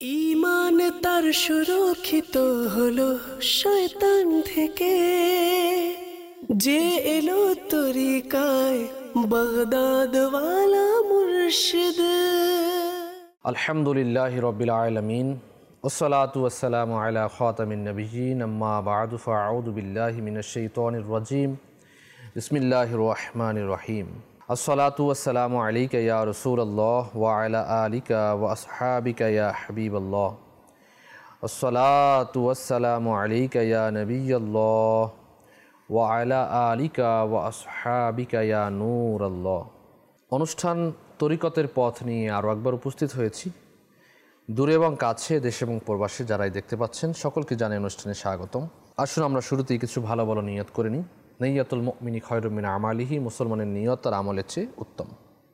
ঈমান তার সুরক্ষিত হলো শয়তান থেকে, যে এলো তরিকায় বাগদাদওয়ালা মুর্শিদ। আলহামদুলিল্লাহি রাব্বিল আলামিন ওয়াসসালাতু ওয়াসসালামু আলা খাতামিন নাবিয়্যিন আম্মা বা'দু ফাআউযু বিল্লাহি মিনাশ শাইতানির রাজীম বিসমিল্লাহির রহমানির রহিম। আসসালাতু ওয়াসসালামু আলাইকা ইয়া রাসূলুল্লাহ ওয়া আলা আলিকা ওয়া আসহাবিকা ইয়া হাবিবাল্লাহ। আসসালাতু ওয়াসসালামু আলাইকা ইয়া নাবিয়্যাল্লাহ ওয়া আলা আলিকা ওয়া আসহাবিকা ইয়া নূরাল্লাহ। অনুষ্ঠান তরিকতের পথ নিয়ে আরও একবার উপস্থিত হয়েছি। দূরে এবং কাছে, দেশে এবং প্রবাসে যারাই দেখতে পাচ্ছেন সকলকে জানাই অনুষ্ঠানে স্বাগতম। আসুন আমরা শুরুতেই কিছু ভালো ভালো নিয়ত করে নিই। নিয়তুল মুমিনি খায়রুম মিন আমালিহি, মুসলমানের নিয়ত তার আমলের চেয়ে উত্তম।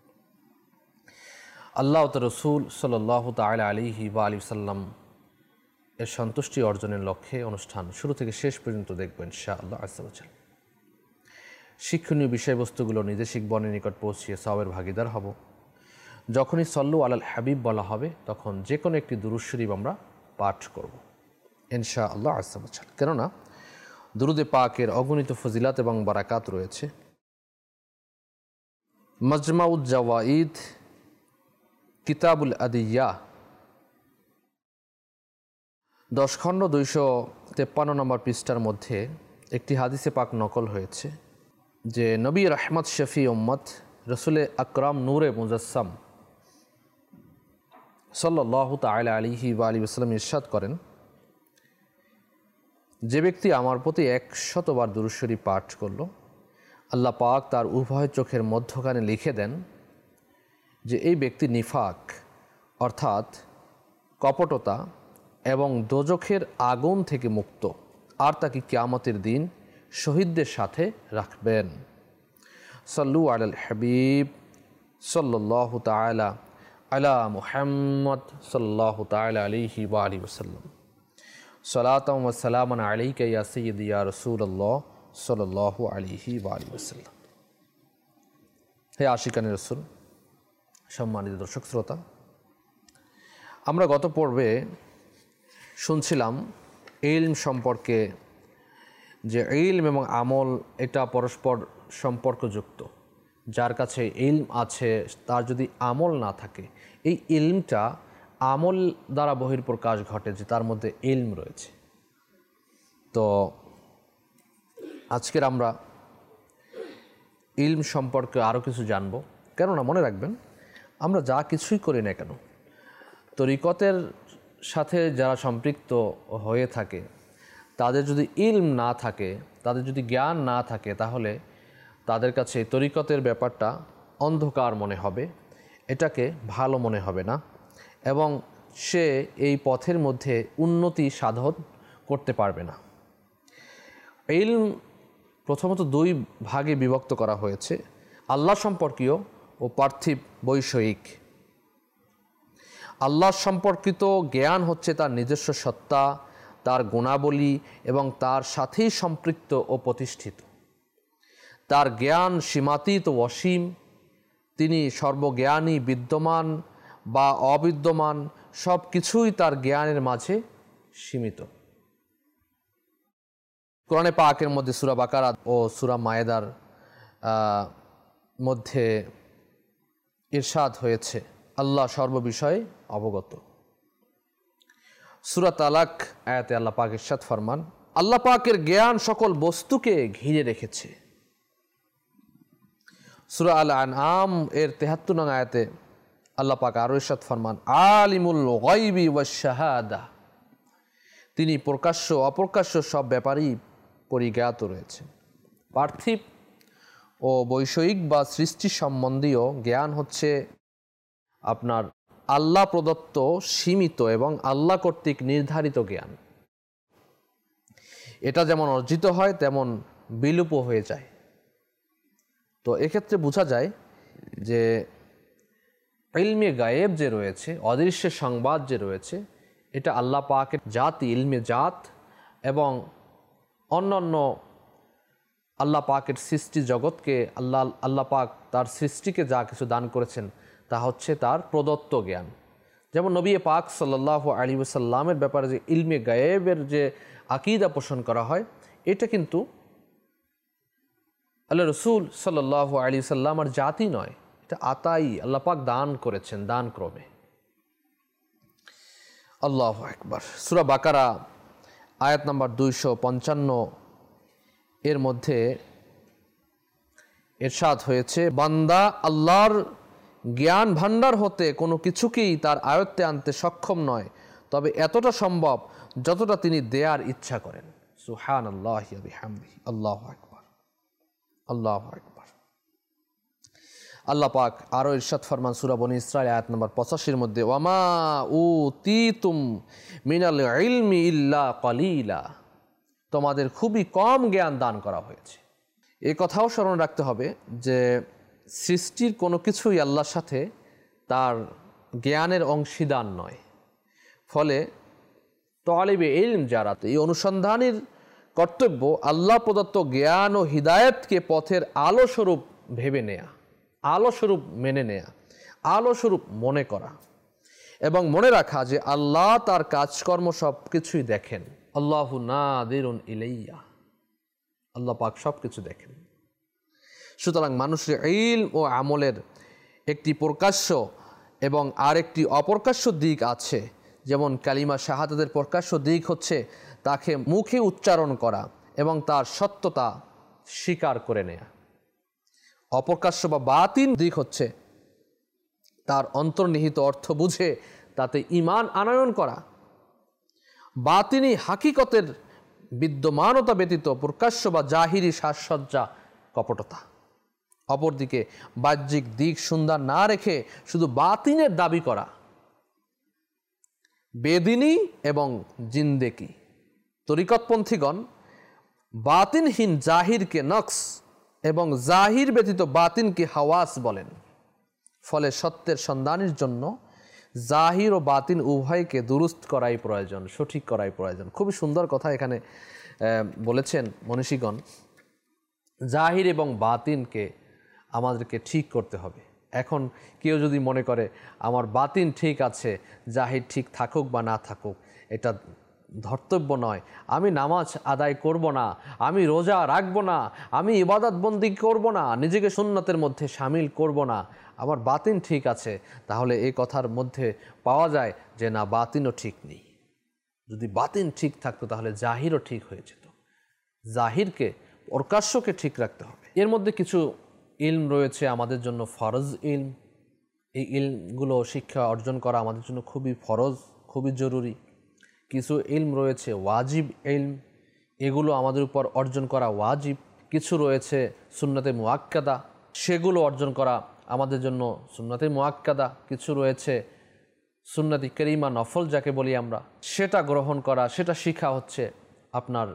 আল্লাহ ও তার রাসূল সাল্লাল্লাহু তাআলা আলাইহি ওয়া আলিহি সাল্লাম এর সন্তুষ্টি অর্জনের লক্ষ্যে অনুষ্ঠান শুরু থেকে শেষ পর্যন্ত দেখবেন ইনশাআল্লাহ আযজা ওয়া জাল। শিক্ষণীয় বিষয়বস্তুগুলো নিজে শিখবনের নিকট পৌঁছিয়ে সওয়াবের ভাগিদার হব। যখনই সল্লু আলাল হাবিব বলা হবে তখন যে কোনো একটি দুরূদ শরীফ আমরা পাঠ করব ইনশাআল্লাহ আযজা ওয়া জাল। কেননা দুরুদে পাকের অগণিত ফজিলাত এবং বারাকাত রয়েছে। মাজমাউজ জাওয়াইদ কিতাবুল আদিয়া 10 খণ্ড 253 নম্বর পৃষ্ঠার মধ্যে একটি হাদিসে পাক নকল হয়েছে যে নবী রহমত শফি উম্মত রসুল আকরাম নূরে মুজাসসাম সাল্লাল্লাহু তাআলা আলাইহি ওয়া আলিহি ওয়াসাল্লাম ইরশাদ করেন, যে ব্যক্তি আমার প্রতি 100 বার দুরূদ শরীফ পাঠ করল, আল্লাহ পাক তার উভয় চোখের মধ্যখানে লিখে দেন যে এই ব্যক্তি নিফাক অর্থাৎ কপটতা এবং দোজখের আগুন থেকে মুক্ত, আর তাকে কিয়ামতের দিন শহীদদের সাথে রাখবেন। সাল্লু আলাল হাবিব সাল্লাল্লাহু তাআলা আলা মুহাম্মদ সাল্লাল্লাহু তাআলা আলাইহি ওয়া আলিহি ওয়াসাল্লাম। সালাতাম ওয়া সালামান আলাইকা ইয়া সাইয়্যিদি ইয়া রাসূলুল্লাহ সাল্লাল্লাহু আলাইহি ওয়া আলিহি ওয়াসাল্লাম। হে আশিকানে রাসূল, সম্মানিত দর্শক শ্রোতা, আমরা গত পর্বে শুনছিলাম ইলম সম্পর্কে, যে ইলম এবং আমল এটা পরস্পর সম্পর্কযুক্ত। যার কাছে ইলম আছে তার যদি আমল না থাকে, এই ইলমটা আমল দ্বারা বহিঃপ্রকাশ ঘটে যে তার মধ্যে ইলম রয়েছে। তো আজকের আমরা ইলম সম্পর্কে আরও কিছু জানব। কেননা মনে রাখবেন, আমরা যা কিছুই করি না কেন, তরিকতের সাথে যারা সম্পৃক্ত হয়ে থাকে তাদের যদি ইলম না থাকে, তাদের যদি জ্ঞান না থাকে, তাহলে তাদের কাছে তরিকতের ব্যাপারটা অন্ধকার মনে হবে, এটাকে ভালো মনে হবে না, এবং সে এই পথের মধ্যে উন্নতি সাধন করতে পারবে না। ইলম প্রথমত 2 ভাগে বিভক্ত করা হয়েছে, আল্লাহ সম্পর্কীয় ও পার্থিব বৈষয়িক। আল্লাহ সম্পর্কিত জ্ঞান হচ্ছে তার নিজস্ব সত্তা, তার গুণাবলী এবং তার সাথেই সম্পৃক্ত ও প্রতিষ্ঠিত। তার জ্ঞান সীমাতীত ও অসীম, তিনি সর্বজ্ঞানী, বিদ্যমান বা অবিদ্যমান সব কিছুই তার জ্ঞানের মাঝে সীমিত। কোরআনে পাকের মধ্যে সূরা বাকারা ও সূরা মায়েদার মধ্যে ইরশাদ হয়েছে আল্লাহ সর্ববিষয়ে অবগত। সূরা তালাক আয়াতে আল্লাহ পাক ইরশাদ ফরমান, আল্লাহ পাকের জ্ঞান সকল বস্তুকে ঘিরে রেখেছে। সূরা আল আনআম এর 73 নং আয়াতে আল্লাহ পাক আরও ইরশাদ ফরমান, আলিমুল গায়বি ওয়াশ শাহাদা, তিনি প্রকাশ্য অপ্রকাশ্য সব ব্যাপারেই পরিজ্ঞাত রয়েছে। পার্থিব ও বৈষয়িক বা সৃষ্টি সম্বন্ধীয় জ্ঞান হচ্ছে আপনার আল্লাহ প্রদত্ত সীমিত এবং আল্লাহ কর্তৃক নির্ধারিত জ্ঞান। এটা যেমন অর্জিত হয় তেমন বিলুপ হয়ে যায়। তো এক্ষেত্রে বোঝা যায় যে ইলমে গায়েব যে রয়েছে, অদৃশ্যের সংবাদ যে রয়েছে, এটা আল্লাহ পাকের জাত, ইলমে জাত, এবং অন্যান্য আল্লাহ পাকের সৃষ্টি জগৎকে আল্লাহ পাক তার সৃষ্টিকে যা কিছু দান করেছেন তা হচ্ছে তার প্রদত্ত জ্ঞান। যেমন নবী পাক সাল্লাল্লাহু আলাইহি ওয়াসাল্লামের ব্যাপারে যে ইলমে গায়েবের যে আকীদা পোষণ করা হয়, এটা কিন্তু আল্লাহ রসুল সাল্লাল্লাহু আলাইহি ওয়াসাল্লামের জাতি নয়, এটা আতাই, আল্লাহ পাক দান করেছেন দান ক্রমে। আল্লাহু আকবার। সূরা বাকারা আয়াত নাম্বার 255 এর মধ্যে ইরশাদ হয়েছে, বান্দা আল্লাহর জ্ঞান ভাণ্ডার হতে কোনো কিছুকেই তার আয়ত্তে আনতে সক্ষম নয়, তবে এতটা সম্ভব যতটা তিনি দেয়ার ইচ্ছা করেন। সুবহানাল্লাহি ওয়া বিহামদিহি। আল্লাহু আকবার, আল্লাহু আকবার। আল্লাহ পাক আরও ইরশাদ ফরমান সূরা বনী ইসরাঈল আয়াত নম্বর 85 এর মধ্যে, ওয়ামা উতিতুম মিনাল ইলমি ইল্লা কলিলা, তোমাদের খুবই কম জ্ঞান দান করা হয়েছে। এই কথাও স্মরণ রাখতে হবে যে সৃষ্টির কোনো কিছুই আল্লাহর সাথে তার জ্ঞানের অংশীদার নয়। ফলে তালিবে ইলম যারা, এই অনুসন্ধানের কর্তব্য আল্লাহ প্রদত্ত জ্ঞান ও হিদায়াতকে পথের আলো স্বরূপ ভেবে নেয়া, আলো স্বরূপ মেনে নেয়া, আলো স্বরূপ মনে করা এবং মনে রাখা যে আল্লাহ তার কাজকর্ম সব কিছুই দেখেন। আল্লাহু নাদিরুন ইলাইয়া, আল্লাহ পাক সব কিছু দেখেন। সুতরাং মানুষের ইলম ও আমলের একটি প্রকাশ্য এবং আরেকটি অপ্রকাশ্য দিক আছে। যেমন কালিমা শাহাদাতের প্রকাশ্য দিক হচ্ছে তাকে মুখে উচ্চারণ করা এবং তার সত্যতা স্বীকার করে নেয়া। অপ্রকাশ্য বা বাতিন দিক হচ্ছে তার অন্তর্নিহিত অর্থ বুঝে তাতে ঈমান আনয়ন করা। বাতিনি হাকিকতের বিদ্যমানতা ব্যতীত প্রকাশ্য বা জাহিরি সাজসজ্জা কপটতা। অপরদিকে বাহ্যিক দিক সুন্দর না রেখে শুধু বাতিনের দাবি করা বেদিনী এবং জিন্দেকি। তরিকতপন্থীগণ বাতিনহীন জাহিরকে নকস এবং জাহির ব্যতীত বাতিনকে হাওয়াস বলেন। ফলে সত্যের সন্ধানের জন্য জাহির ও বাতিন উভয়কে দুরুস্ত করাই প্রয়োজন, সঠিক করাই প্রয়োজন। খুবই সুন্দর কথা এখানে বলেছেন মনীষীগণ। জাহির এবং বাতিনকে আমাদেরকে ঠিক করতে হবে। এখন কেউ যদি মনে করে আমার বাতিন ঠিক আছে, জাহির ঠিক থাকুক বা না থাকুক এটা ধর্তব্য নয়, আমি নামাজ আদায় করব না, আমি রোজা রাখব না, আমি ইবাদত বন্দি করব না, নিজেকে সুন্নতের মধ্যে শামিল করব না, আমার বাতিন ঠিক আছে, তাহলে এই কথার মধ্যে পাওয়া যায় যে না, বাতিনও ঠিক নেই। যদি বাতিন ঠিক থাকতো তাহলে জাহিরও ঠিক হয়ে যেত। জাহিরকে, প্রকাশ্যকে ঠিক রাখতে হবে। এর মধ্যে কিছু ইলম রয়েছে আমাদের জন্য ফরজ ইলম। এই ইলমগুলো শিক্ষা অর্জন করা আমাদের জন্য খুবই ফরজ, খুবই জরুরি। কিছু ইলম রয়েছে ওয়াজিব ইলম, এগুলো আমাদের উপর অর্জন করা ওয়াজিব। কিছু রয়েছে সুন্নতে মুআক্কাদা, সেগুলো অর্জন করা আমাদের জন্য সুন্নতে মুআক্কাদা। কিছু রয়েছে সুন্নতি কারিমা নফল যাকে বলি আমরা, সেটা গ্রহণ করা, সেটা শিখা হচ্ছে আপনার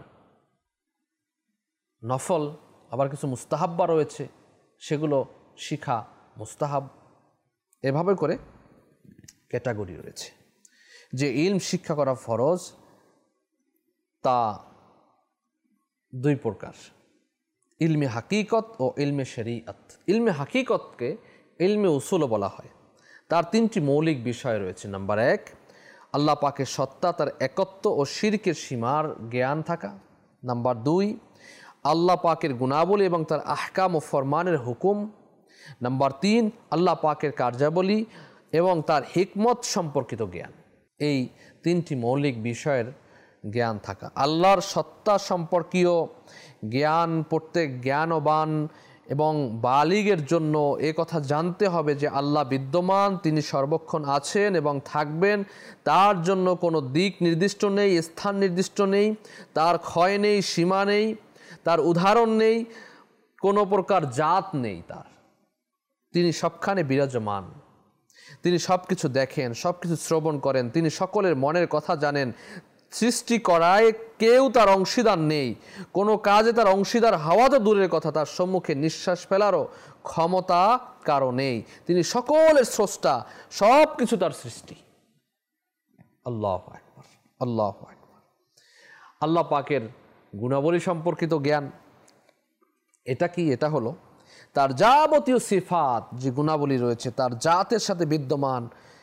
নফল। আবার কিছু মুস্তাহাব্বা রয়েছে, সেগুলো শিখা মুস্তাহাব। এভাবে করে ক্যাটাগরি রয়েছে। যে ইলম শিক্ষা করা ফরজ তা দুই প্রকার, ইলমে হাকিকত ও ইলমে শরীয়ত। ইলমে হাকিকতকে ইলমে উসুলও বলা হয়। তার তিনটি মৌলিক বিষয় রয়েছে। নাম্বার 1, আল্লাহ পাকের সত্তা, তার একত্ব ও শিরকের সীমার জ্ঞান থাকা। নাম্বার 2, আল্লাহ পাকের গুণাবলী এবং তার আহকাম ও ফরমানের হুকুম। নাম্বার 3, আল্লাহ পাকের কার্যাবলী এবং তার হিকমত সম্পর্কিত জ্ঞান। এই তিনটি মৌলিক বিষয়ের জ্ঞান থাকা। আল্লাহর সত্তা সম্পর্কীয় জ্ঞান প্রত্যেক জ্ঞানবান এবং বালিগের জন্য এ কথা জানতে হবে যে আল্লাহ বিদ্যমান, তিনি সর্বক্ষণ আছেন এবং থাকবেন। তার জন্য কোনো দিক নির্দিষ্ট নেই, স্থান নির্দিষ্ট নেই, তার ক্ষয় নেই, সীমা নেই, তার উদাহরণ নেই, কোনো প্রকার জাত নেই তার। তিনি সবখানে বিরাজমান, তিনি সব কিছু দেখেন, সব কিছু শ্রবণ করেন, তিনি সকলের মনের কথা জানেন। সৃষ্টি করায় কেউ তার অংশীদার নেই, কোনো কাজে তার অংশীদার হওয়া তো দূরের কথা, তার সম্মুখে নিঃশ্বাস ফেলারও ক্ষমতা কারো নেই। তিনি সকলের স্রষ্টা, সব কিছু তার সৃষ্টি। আল্লাহু আকবার, আল্লাহু আকবার। আল্লাহ পাকের গুণাবলী সম্পর্কিত জ্ঞান, এটা কি? এটা হলো তার যাবতীয় সিফাত, যে গুণাবলী রয়েছে তার জাতের সাথে বিদ্যমান,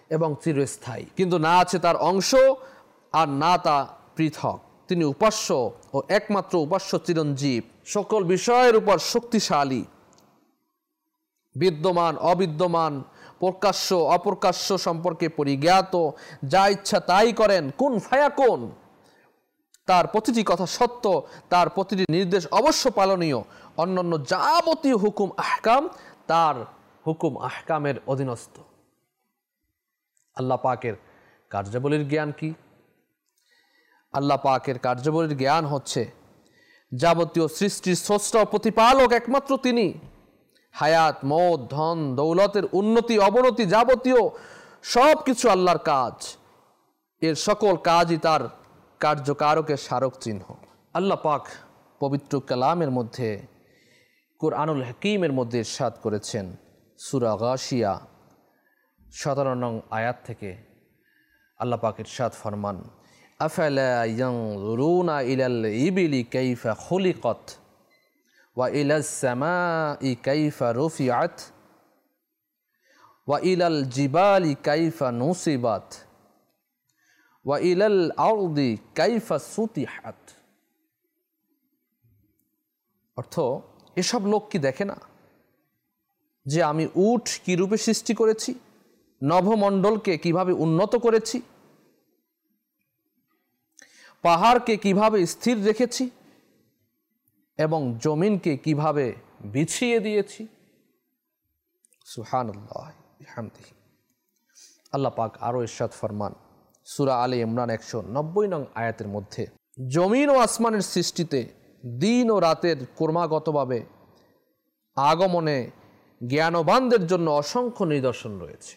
এবং চিরস্থায়ী, কিন্তু না আছে তার অংশ আর না তা পৃথক। তিনি উপাস্য ও একমাত্র উপাস্য চিরঞ্জীব, সকল বিষয়ের উপর শক্তিশালী, বিদ্যমান অবিদ্যমান, প্রকাশ্য অপ্রকাশ্য সম্পর্কে পরিজ্ঞাত, যা ইচ্ছা তাই করেন, কুন ফায়াকুন। তার প্রতিটি কথা সত্য, তার প্রতিটি নির্দেশ অবশ্য পালনীয়। অন্যান্য যাবতীয় হুকুম আহকাম তার হুকুম আহকামের অধীনস্থ। আল্লাহ পাকের কার্যাবলীর জ্ঞান কি? আল্লাহ পাকের কার্যাবলীর জ্ঞান হচ্ছে যাবতীয় সৃষ্টির স্রষ্টা ও প্রতিপালক একমাত্র তিনি। হায়াত, মৌত, ধন দৌলতের উন্নতি অবনতি যাবতীয় সব কিছু আল্লাহর কাজ। এর সকল কাজই তার কার্যকারকের স্মারক চিহ্ন। আল্লাহ পাক পবিত্র কালামের মধ্যে, কুরআনুল হাকিমের মধ্যে ইরশাদ করেছেন সূরা গাশিয়া 17 নং আয়াত থেকে। আল্লাহ পাক ইরশাদ ফরমান, আফালা ইয়ানজুরুনা ইলাল ইবিলি কাইফা খুলিকাত ওয়া ইলাস সামাই কাইফা রুফিআত ওয়া ইলাল জিবালি কাইফা নুসিবাত ওয়া ইলাল আরদি কাইফা সুতিহাত। অর্থ, এসব লোক কি দেখে না যে আমি উট কি রূপে সৃষ্টি করেছি, নভমণ্ডলকে কিভাবে উন্নত করেছি, পাহাড়কে কিভাবে স্থির রেখেছি এবং জমিনকে কিভাবে বিছিয়ে দিয়েছি। সুবহানাল্লাহ বিহামদিহি। আল্লাহ পাক আরো ইরশাদ ফরমান সূরা আলে ইমরান 190 নং আয়াতের মধ্যে, জমিন ও আসমানের সৃষ্টিতে দিন ও রাতের ক্রমাগতভাবে আগমনে জ্ঞানবানদের জন্য অসংখ্য নিদর্শন রয়েছে।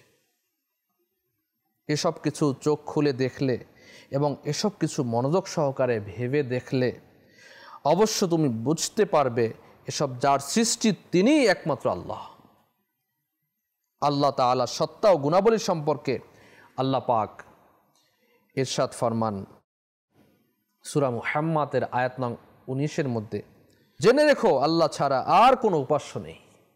এসব কিছু চোখ খুলে দেখলে এবং এসব কিছু মনোযোগ সহকারে ভেবে দেখলে অবশ্য তুমি বুঝতে পারবে এসব যার সৃষ্টি তিনিই একমাত্র আল্লাহ। আল্লাহ তাআলা সত্তা ও গুণাবলী সম্পর্কে আল্লাহ পাক ইরশাদ ফরমান সূরা মুহাম্মাদের আয়াত নং 19-এর মধ্যে, জেনে রেখো আল্লাহ ছাড়া আর কোনো উপাস্য নেই।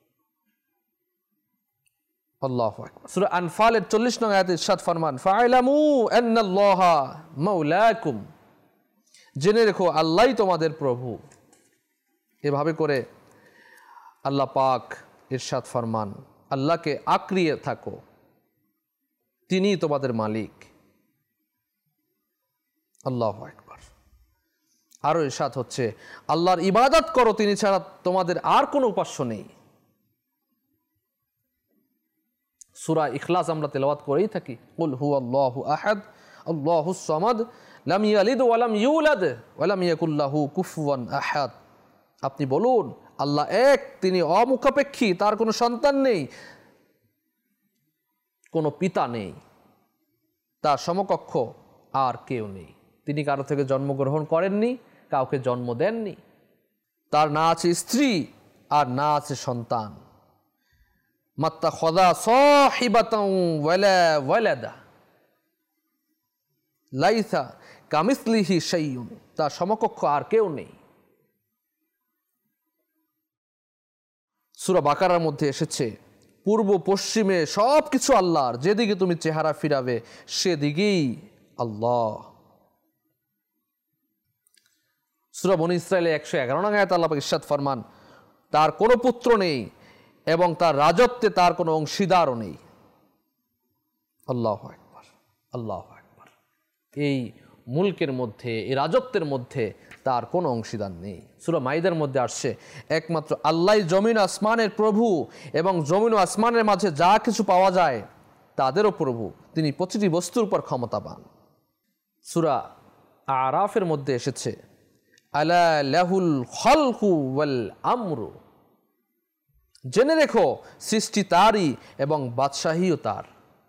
আল্লাহু আকবার। সূরা আনফালের 40 নং আয়াতে ইরশাদ ফরমান, ফা'লামু আন্নাল্লাহা মাওলাকুম, জেনে রেখো আল্লাহই তোমাদের প্রভু। এভাবে করে আল্লাহ পাক ইরশাদ ফরমান, আল্লাহকে আঁকড়িয়ে থাকো, তিনিই তোমাদের মালিক। আল্লাহু আকবার। আরো ইরশাদ হচ্ছে, আল্লাহর ইবাদত করো, তিনি ছাড়া তোমাদের আর কোনো উপাস্য নেই। সূরা ইখলাস আমরা তেলাওয়াত করেই থাকি, কুল হুয়াল্লাহু আহাদ আল্লাহুস সামাদ লাম ইয়ালিদ ওয়া লাম ইউলাদ ওয়া লাম ইয়াকুল লাহু কুফুয়ান আহাদ। আপনি বলুন, আল্লাহ এক, তিনি অমুখাপেক্ষী, তার কোনো সন্তান নেই, কোনো পিতা নেই, তার সমকক্ষ আর কেউ নেই। তিনি কারো থেকে জন্মগ্রহণ করেননি, কাউকে জন্ম দেননি, তার না আছে স্ত্রী আর না আছে সন্তান। মাত্তাখাযা সাহিবাতান ওয়ালা ওয়ালাদা লাইসা কামিসলিহি শাইউন, তার সমকক্ষ আর কেউ নেই। সূরা বাকারার মধ্যে এসেছে, পূর্ব পশ্চিমে সব কিছু আল্লাহর, যেদিকে তুমি চেহারা ফিরাবে সেদিকেই আল্লাহ। সূরা বনী ইসরাঈলে 111 নং আয়াতে আল্লাহ পাক ইরশাদ ফরমান, তার কোনো পুত্র নেই এবং তার রাজত্বে তার কোনো অংশীদারও নেই। আল্লাহু আকবার, আল্লাহু আকবার। এই মুলকের মধ্যে, এই রাজত্বের মধ্যে তার কোনো অংশীদার নেই। সূরা মাইদার মধ্যে আসছে, একমাত্র আল্লাহই জমিন ও আসমানের প্রভু এবং জমিন ও আসমানের মাঝে যা কিছু পাওয়া যায় তাদেরও প্রভু, তিনি প্রতিটি বস্তুর উপর ক্ষমতাবান। সূরা আরাফের মধ্যে এসেছে, আলা লাহুল খালকু ওয়াল আমরু, জেনে রেখো সৃষ্টি তারই এবং বাদশাহীও তার।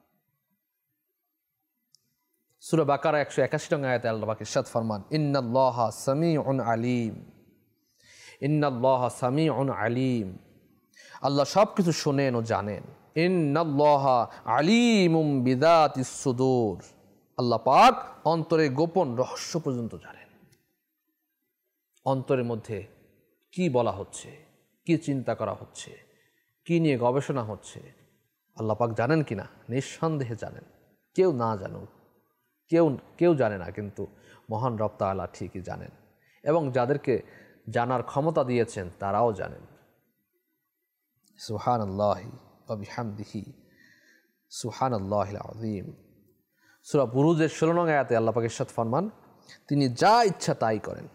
সূরা বাকারা 181 নং আয়াতে আল্লাহ পাক ইরশাদ ফরমান, ইন্নাল্লাহা সামিউন আলিম, ইন্নাল্লাহা সামিউন আলিম, আল্লাহ সব কিছু শোনেন ও জানেন। ইন্নাল্লাহা আলিমুম বিযাতিস সুদূর, আল্লাহ পাক অন্তরে গোপন রহস্য পর্যন্ত জানেন। অন্তরের মধ্যে কি বলা হচ্ছে, কি চিন্তা করা হচ্ছে, কি নিয়ে গবেষণা হচ্ছে, আল্লাহ পাক জানেন কিনা? নিঃসন্দেহে জানেন। কেউ না জানুক, কেউ কেউ জানে না, কিন্তু মহান রব তাআলা ঠিকই জানেন, এবং যাদেরকে জানার ক্ষমতা দিয়েছেন তারাও জানেন। সুবহানাল্লাহি ওয়া বিহামদিহি সুবহানাল্লাহিল আযীম। সূরা বুরুজের 16 নং আয়াতে আল্লাহ পাক ইরশাদ ফরমান, তিনি যা ইচ্ছা তাই করেন।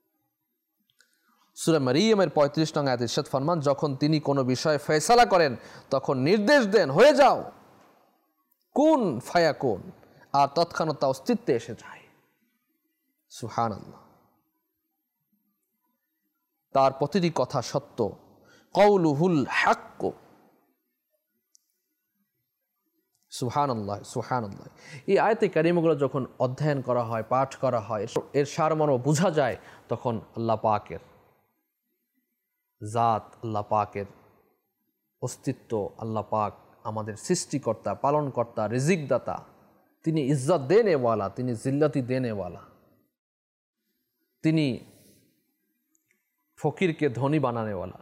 সূরা মারিয়ামের 35 নং আয়াতে ইরশাদ ফরমান, যখন তিনি কোনো বিষয়ে ফয়সালা করেন তখন নির্দেশ দেন, হয়ে যাও, কুন ফায়াকুন, আর তৎক্ষণাৎ তা অস্তিত্বে এসে যায়। সুবহানাল্লাহ। তার প্রতিটি কথা সত্য, কওলুহুল হাক্ক। সুবহানাল্লাহ সুবহানাল্লাহ। এই আয়াতে কারিমাগুলো যখন অধ্যয়ন করা হয়, পাঠ করা হয়, এর সারমর্ম বোঝা যায়, তখন আল্লাহ পাকের জাত, আল্লাহ পাকের অস্তিত্ব, আল্লাহ পাক আমাদের সৃষ্টিকর্তা, পালনকর্তা, রিজিকদাতা, তিনি ইজ্জত দেনেওয়ালা, তিনি জিল্লতি দেনেওয়ালা, তিনি ফকিরকে ধনী বানানেওয়ালা,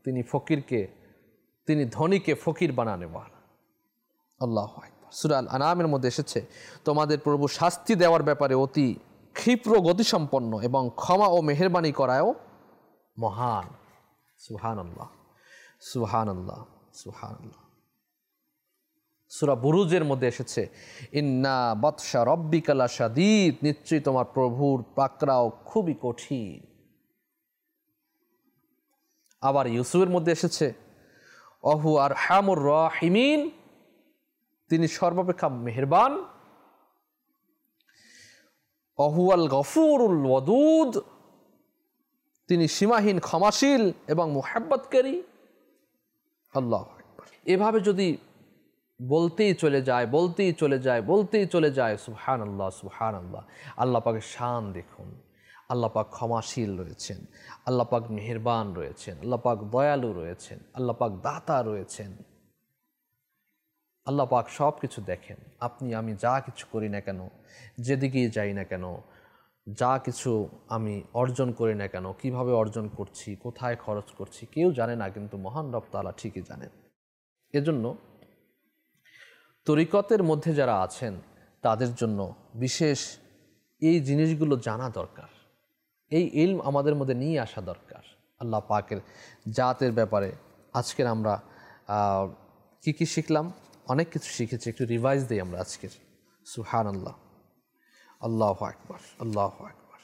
তিনি ধনীকে ফকির বানানেওয়ালা। আল্লাহু আকবার। সূরা আল আনামের মধ্যে এসেছে, তোমাদের প্রভু শাস্তি দেওয়ার ব্যাপারে অতি ক্ষিপ্র গতিসম্পন্ন এবং ক্ষমা ও মেহেরবানি করায়ও মহান। সুবহানাল্লাহ সুবহানাল্লাহ সুবহানাল্লাহ। সূরা বুরুজের মধ্যে এসেছে, ইন্না বাতশা রাব্বিকা লাশাদীদ, নিশ্চয়ই তোমার প্রভুর পাকড়াও খুবই কঠিন। আবার ইউসুফের মধ্যে এসেছে, অহু আরহামুর রাহিমিন, তিনি সর্বাপেক্ষা মেহেরবান। অহুয়াল গফুরুল ওয়াদুদ, তিনি সীমাহীন ক্ষমাশীল এবং মুহাব্বতকারী। আল্লাহু আকবার। এভাবে যদি বলতেই চলে যায়, সুবহানাল্লাহ সুবহানাল্লাহ। আল্লাহ পাকের শান দেখুন, আল্লাহ পাক ক্ষমাশীল রয়েছেন, আল্লাহ পাক মেহেরবান রয়েছেন, আল্লাহ পাক দয়ালু রয়েছেন, আল্লাহ পাক দাতা রয়েছেন। আল্লাহ পাক সব কিছু দেখেন। আপনি আমি যা কিছু করি না কেন, যেদিকেই যাই না কেন, যা কিছু আমি অর্জন করি না কেন, কিভাবে অর্জন করছি, কোথায় খরচ করছি, কেউ জানে না, কিন্তু মহান রব তাআলা ঠিকই জানেন। এজন্য তরিকতের মধ্যে যারা আছেন তাদের জন্য বিশেষ এই জিনিসগুলো জানা দরকার, এই ইলম আমাদের মধ্যে নিয়ে আসা দরকার। আল্লাহ পাকের জাতের ব্যাপারে আজকের আমরা কি শিখলাম? অনেক কিছু শিখেছি, একটু রিভাইজ দিই আমরা আজকের। সুবহানাল্লাহ, আল্লাহু আকবার, আল্লাহু আকবার।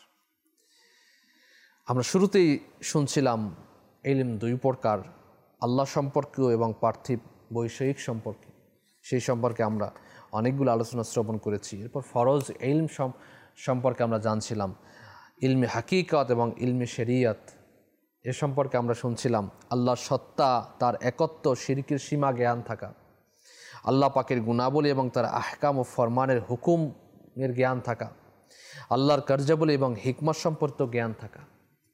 আমরা শুরুতেই শুনছিলাম ইলম দুই প্রকার, আল্লাহ সম্পর্কেও এবং পার্থিব বৈষয়িক সম্পর্কে। সেই সম্পর্কে আমরা অনেকগুলো আলোচনা শ্রবণ করেছি। এরপর ফরজ ইলম সম্পর্কে আমরা জানছিলাম, ইলমে হাকিকত এবং ইলমে শরিয়ত। এ সম্পর্কে আমরা শুনছিলাম আল্লাহর সত্তা, তার একত্ব, শিরকের সীমা জ্ঞান থাকা, আল্লাহ পাকের গুণাবলী এবং তার আহকাম ও ফরমানের হুকুমের জ্ঞান থাকা, আল্লাহর কার্যাবলী এবং হিকমত সম্পর্কিত জ্ঞান থাকা।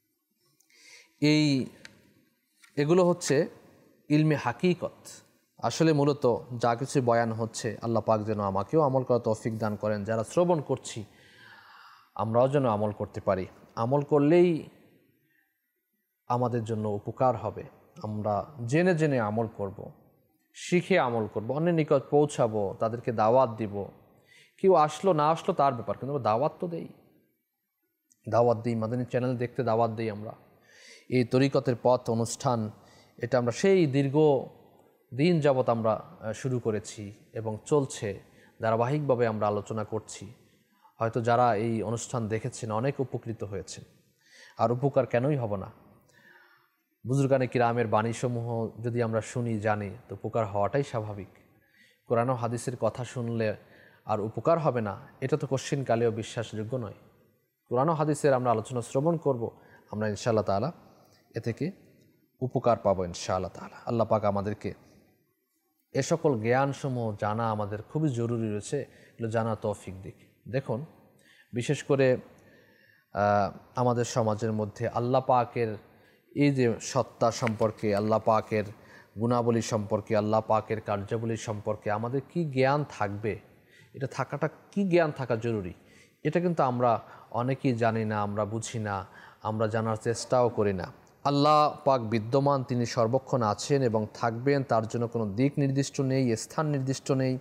এগুলো হচ্ছে ইলমে হাকিকত। আসলে মূলত যা কিছু বয়ান হচ্ছে, আল্লাহ পাক যেন আমাকেও আমল করার তৌফিক দান করেন, যারা শ্রবণ করছি আমরাও যেন আমল করতে পারি। আমল করলেই আমাদের জন্য উপকার হবে। আমরা জেনে জেনে আমল করব, শিখে আমল করব, অন্যের নিকট পৌঁছাবো, তাদেরকে দাওয়াত দিব। কেউ আসলো না আসলো তার ব্যাপার, কিন্তু দাওয়াত তো দাওয়াত দিই, মাদানী চ্যানেল দেখতে দাওয়াত দিই। আমরা এই তরিকতের পথ অনুষ্ঠান, এটা আমরা সেই দীর্ঘ দিন যাবৎ আমরা শুরু করেছি এবং চলছে, ধারাবাহিকভাবে আমরা আলোচনা করছি। হয়তো যারা এই অনুষ্ঠান দেখেছেন অনেক উপকৃত হয়েছেন, আর উপকার কেনই হব না। বুজুর্গানে কিরামের বাণীসমূহ যদি আমরা শুনি, জানি, তো উপকার হওয়াটাই স্বাভাবিক। কোরআন ও হাদিসের কথা শুনলে আর উপকার হবে না, এটা তো কোশ্চিন কালেও বিশ্বাসযোগ্য নয়। কোরআন ও হাদিসের আমরা আলোচনা শ্রবণ করব, আমরা ইনশাআল্লাহ তাআলা এ থেকে উপকার পাবো ইনশাআল্লাহ তাআলা। আল্লাহ পাক আমাদেরকে এ সকল জ্ঞানসমূহ জানা আমাদের খুবই জরুরি রয়েছে, এগুলো জানা তৌফিক দিক। দেখুন, বিশেষ করে আমাদের সমাজের মধ্যে আল্লাহ পাকের এই যে সত্তা সম্পর্কে, আল্লাহ পাকের গুণাবলী সম্পর্কে, আল্লাহ পাকের কার্যাবলী সম্পর্কে আমাদের কি জ্ঞান থাকবে, এটা থাকাটা কি জ্ঞান থাকা জরুরি, এটা কিন্তু আমরা অনেকেই জানি না, আমরা বুঝি না, আমরা জানার চেষ্টাও করি না। আল্লাহ পাক বিদ্যমান, তিনি সর্বক্ষণ আছেন এবং থাকবেন, তার জন্য কোনো দিক নির্দিষ্ট নেই, স্থান নির্দিষ্ট নেই,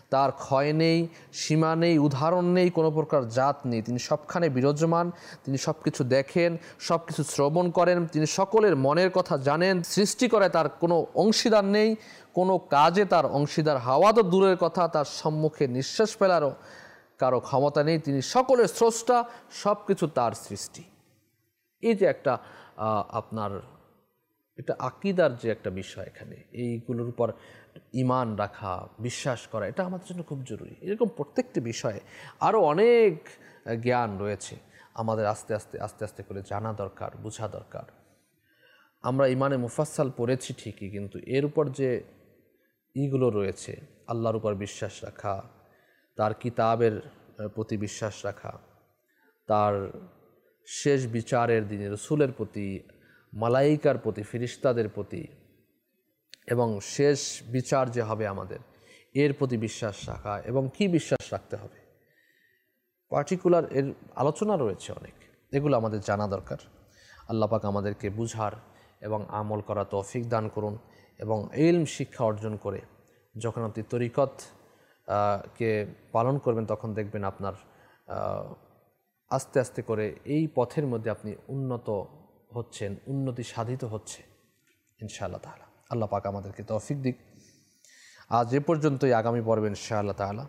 তার ক্ষয় নেই, সীমা নেই, উদাহরণ নেই, কোনো প্রকার জাত নেই। তিনি সবখানে বিরাজমান, তিনি সব কিছু দেখেন, সব কিছু শ্রবণ করেন, তিনি সকলের মনের কথা জানেন। সৃষ্টি করে তার কোনো অংশীদার নেই, কোনো কাজে তার অংশীদার হওয়া তো দূরের কথা, তার সম্মুখে নিঃশ্বাস ফেলারও কারো ক্ষমতা নেই। তিনি সকলের স্রষ্টা, সব কিছু তার সৃষ্টি। এই যে একটা আপনার এটা আকীদার যে একটা বিষয়, এখানে এইগুলোর উপর ঈমান রাখা, বিশ্বাস করা, এটা আমাদের জন্য খুব জরুরি। এরকম প্রত্যেকটি বিষয়ে আরও অনেক জ্ঞান রয়েছে, আমাদের আস্তে আস্তে করে জানা দরকার, বোঝা দরকার। আমরা ঈমানে মুফাসসাল পড়েছি ঠিকই, কিন্তু এর উপর যে ইগুলো রয়েছে, আল্লাহর উপর বিশ্বাস রাখা, তার কিতাবের প্রতি বিশ্বাস রাখা, তার শেষ বিচারের দিনে রসুলের প্রতি, মালাইকার প্রতি, ফেরেশতাদের প্রতি, এবং শেষ বিচার যে হবে আমাদের, এর প্রতি বিশ্বাস রাখা, এবং কি বিশ্বাস রাখতে হবে পার্টিকুলার এর আলোচনা রয়েছে অনেক। এগুলো আমাদের জানা দরকার। আল্লাহ পাক আমাদেরকে বুঝার এবং আমল করা তৌফিক দান করুন, এবং ইলম শিক্ষা অর্জন করে যখন আপনি তরিকত কে পালন করবেন, তখন দেখবেন আপনার আস্তে আস্তে করে এই পথের মধ্যে আপনি উন্নত হচ্ছেন, উন্নতি সাধিত হচ্ছে ইনশাআল্লাহ তাআলা। আল্লাহ পাক আমাদেরকে তৌফিক দিক। আজ এ পর্যন্তই, আগামী পর্বে ইনশাআল্লাহ তাআলা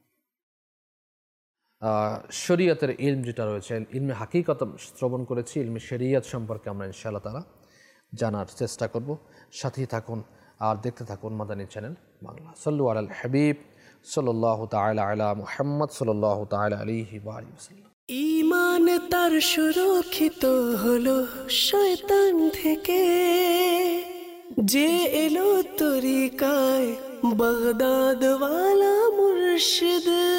শরীয়তের ইলম যেটা রয়েছে, ইলমে হাকিকত শ্রবণ করেছি, ইলমে শরীয়ত সম্পর্কে আমরা ইনশাআল্লাহ তাআলা জানার চেষ্টা করব। সাথেই থাকুন আর দেখতে থাকুন মাদানী চ্যানেল বাংলা। সাল্লু আলাল হাবিব সাল্লাল্লাহু তাআলা আলা মুহাম্মদ সাল্লাল্লাহু তাআলা আলাইহি ওয়া আলিহি ওয়াসাল্লাম। ঈমান তার সুরক্ষিত হলো শয়তান থেকে, যে এলো তরিকায় বাগদাদ ওয়ালা মুর্শিদ।